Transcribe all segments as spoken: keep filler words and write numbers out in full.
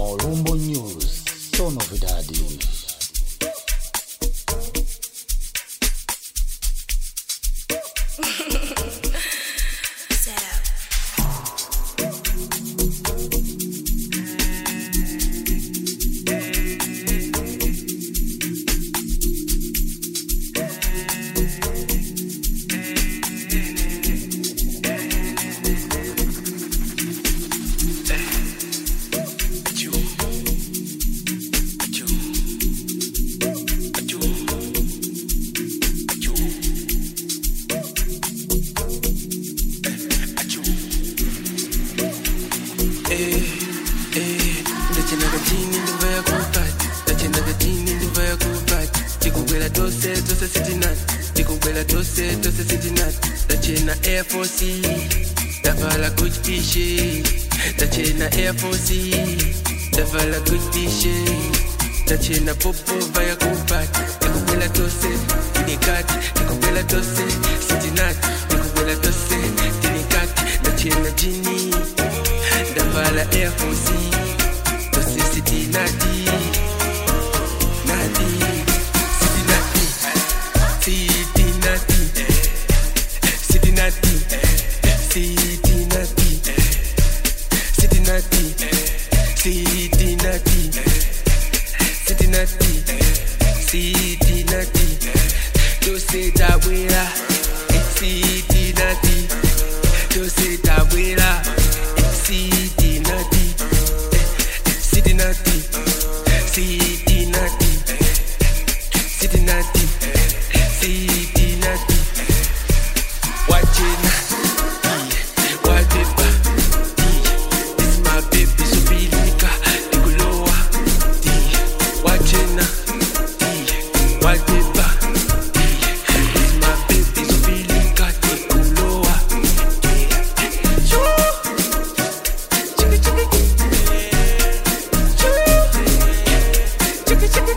Maulumbo News, só novidades. Tachena popo vaya kupati nikubela tose tinikati nikubela tose sitinati nikubela tose tinikati tachena jini davala Air Force tose sitinati nati sitinati sitinati sitinati sitinati sitinati sitinati City Nati, City Nati, do say that we are. City Nati, do say that we are. City Nati, City Nati, City Nati, City Nati, City Nati. Watching, wallpaper. This my baby, so be like Wachena, wallpaper. It's my baby, so feeling got the kuloa. Chicka chicka, chicka chicka, chicka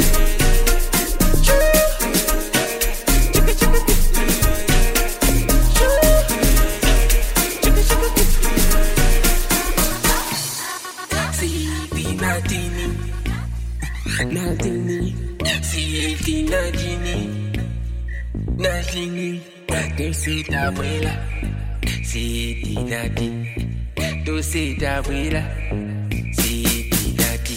Nadini, sieti nadini, nadini, dosi ta abuela, sieti nadi, dosi ta abuela, sieti nadi.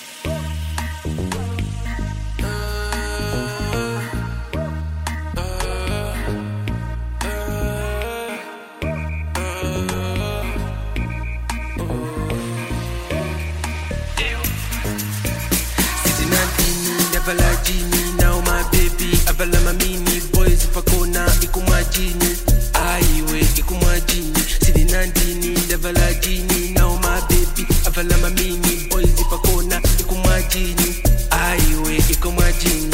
Avala Gini, now my baby. Avala my mini boys, if I go now, ikuma Gini. Aiwe, ikuma Gini. Sidi Nandini, Avala Gini, now my baby. Avala my mini boys, if I go now, ikuma Gini. Aiwe, ikuma Gini.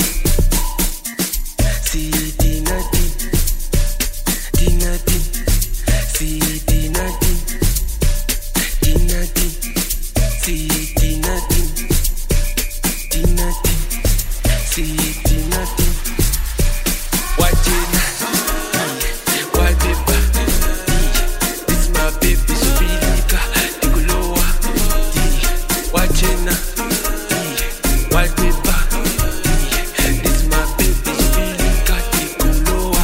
Sidi Nandi, Dinadi, Sidi Nandi, Dinadi, Sidi Nandi, Dinadi. City nothing. Watching, wallpaper. This my baby, so be like a kuloa. Watching, wallpaper. This my baby, so be like a kuloa.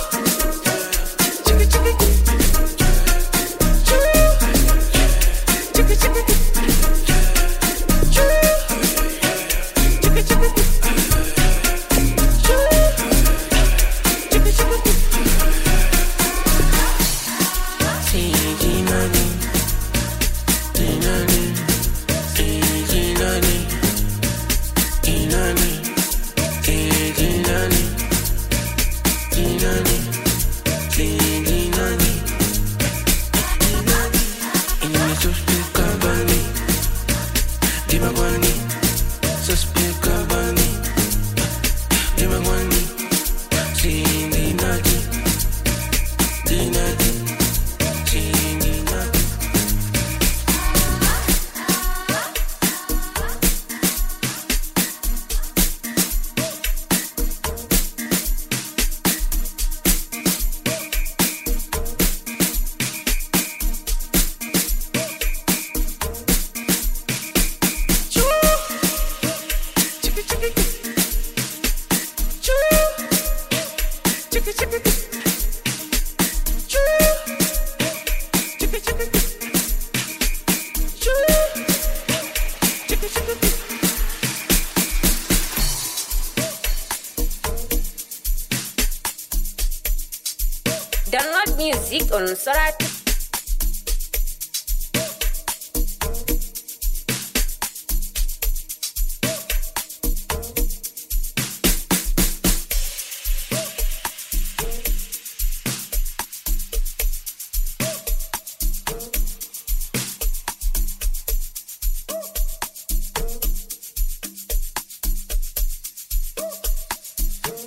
Chicka chicka, Download music on Sorati.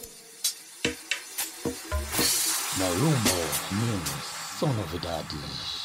Marumbo News, só novidades.